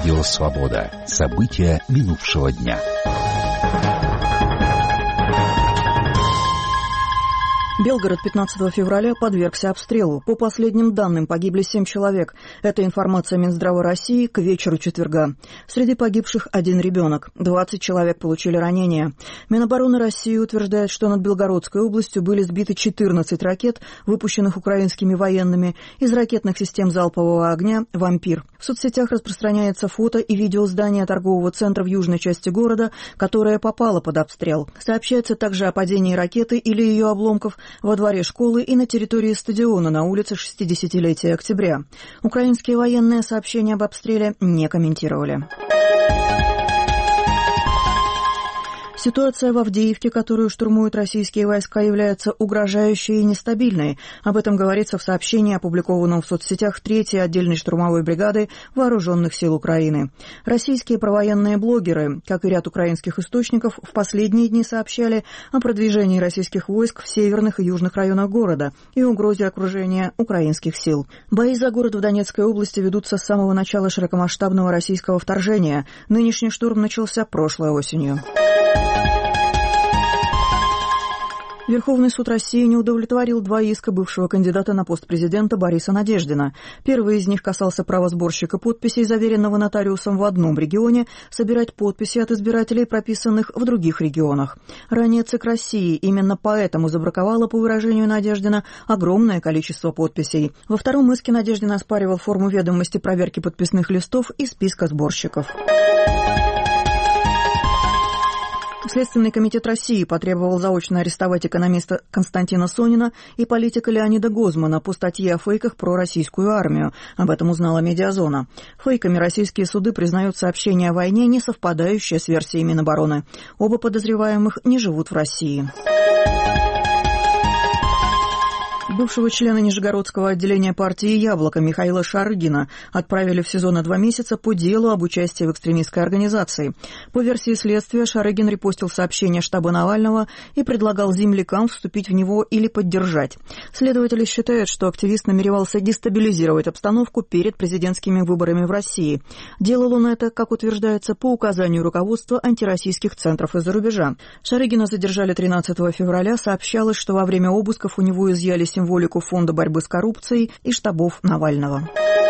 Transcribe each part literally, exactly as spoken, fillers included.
Радио «Свобода». События минувшего дня. Белгород пятнадцатого февраля подвергся обстрелу. По последним данным, погибли семь человек. Это информация Минздрава России к вечеру четверга. Среди погибших один ребенок. двадцать человек получили ранения. Минобороны России утверждает, что над Белгородской областью были сбиты четырнадцать ракет, выпущенных украинскими военными, из ракетных систем залпового огня «Вампир». В соцсетях распространяется фото и видео здания торгового центра в южной части города, которое попало под обстрел. Сообщается также о падении ракеты или ее обломков во дворе школы и на территории стадиона на улице шестидесятилетия октября. Украинские военные сообщения об обстреле не комментировали. Ситуация в Авдеевке, которую штурмуют российские войска, является угрожающей и нестабильной. Об этом говорится в сообщении, опубликованном в соцсетях третьей отдельной штурмовой бригады Вооруженных сил Украины. Российские провоенные блогеры, как и ряд украинских источников, в последние дни сообщали о продвижении российских войск в северных и южных районах города и угрозе окружения украинских сил. Бои за город в Донецкой области ведутся с самого начала широкомасштабного российского вторжения. Нынешний штурм начался прошлой осенью. Верховный суд России не удовлетворил два иска бывшего кандидата на пост президента Бориса Надеждина. Первый из них касался права сборщика подписей, заверенного нотариусом в одном регионе, собирать подписи от избирателей, прописанных в других регионах. Ранее ЦИК России именно поэтому забраковала, по выражению Надеждина, огромное количество подписей. Во втором иске Надеждин оспаривал форму ведомости проверки подписных листов и списка сборщиков. Следственный комитет России потребовал заочно арестовать экономиста Константина Сонина и политика Леонида Гозмана по статье о фейках про российскую армию. Об этом узнала «Медиазона». Фейками российские суды признают сообщения о войне, не совпадающие с версией Минобороны. Оба подозреваемых не живут в России. Бывшего члена Нижегородского отделения партии «Яблоко» Михаила Шарыгина отправили в СИЗО на два месяца по делу об участии в экстремистской организации. По версии следствия, Шарыгин репостил сообщение штаба Навального и предлагал землякам вступить в него или поддержать. Следователи считают, что активист намеревался дестабилизировать обстановку перед президентскими выборами в России. Делал он это, как утверждается, по указанию руководства антироссийских центров из-за рубежа. Шарыгина задержали тринадцатого февраля. Сообщалось, что во время обысков у него изъяли символику символику Фонда борьбы с коррупцией и штабов Навального.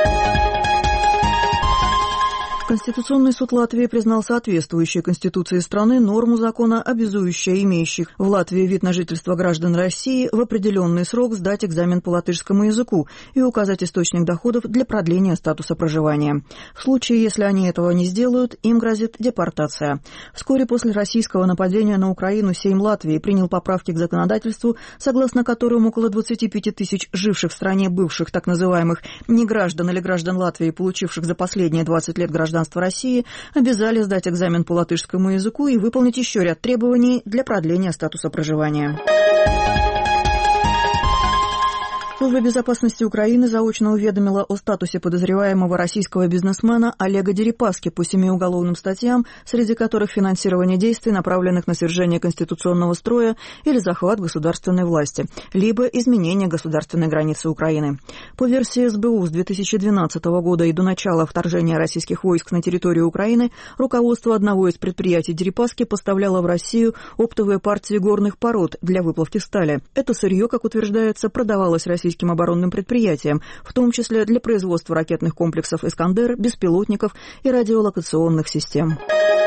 Конституционный суд Латвии признал соответствующей Конституции страны норму закона, обязующую имеющих в Латвии вид на жительство граждан России в определенный срок сдать экзамен по латышскому языку и указать источник доходов для продления статуса проживания. В случае, если они этого не сделают, им грозит депортация. Вскоре после российского нападения на Украину Сейм Латвии принял поправки к законодательству, согласно которым около двадцати пяти тысяч живших в стране бывших так называемых неграждан или граждан Латвии, получивших за последние двадцать лет гражданство России, обязали сдать экзамен по латышскому языку и выполнить еще ряд требований для продления статуса проживания. Служба безопасности Украины заочно уведомила о статусе подозреваемого российского бизнесмена Олега Дерипаски по семи уголовным статьям, среди которых финансирование действий, направленных на свержение конституционного строя или захват государственной власти, либо изменение государственной границы Украины. По версии СБУ, с две тысячи двенадцатого года и до начала вторжения российских войск на территорию Украины руководство одного из предприятий Дерипаски поставляло в Россию оптовые партии горных пород для выплавки стали. Это сырье, как утверждается, продавалось российским оборонным предприятиям, в том числе для производства ракетных комплексов «Искандер», беспилотников и радиолокационных систем.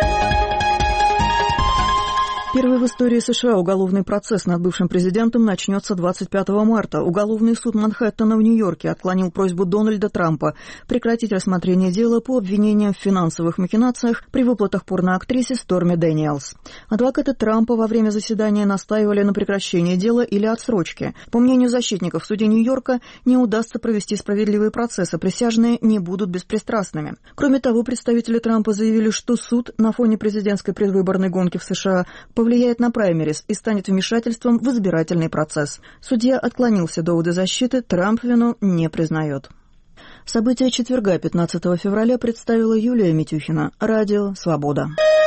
Первый в истории США уголовный процесс над бывшим президентом начнется двадцать пятого марта. Уголовный суд Манхэттена в Нью-Йорке отклонил просьбу Дональда Трампа прекратить рассмотрение дела по обвинениям в финансовых махинациях при выплатах порноактрисе Сторми Дэниелс. Адвокаты Трампа во время заседания настаивали на прекращении дела или отсрочке. По мнению защитников, в суде Нью-Йорка не удастся провести справедливый процесс, а присяжные не будут беспристрастными. Кроме того, представители Трампа заявили, что суд на фоне президентской предвыборной гонки в США повлияет на праймерис и станет вмешательством в избирательный процесс. Судья отклонил все доводы защиты, Трамп вину не признает. События четверга, пятнадцатого февраля, представила Юлия Митюхина. Радио «Свобода».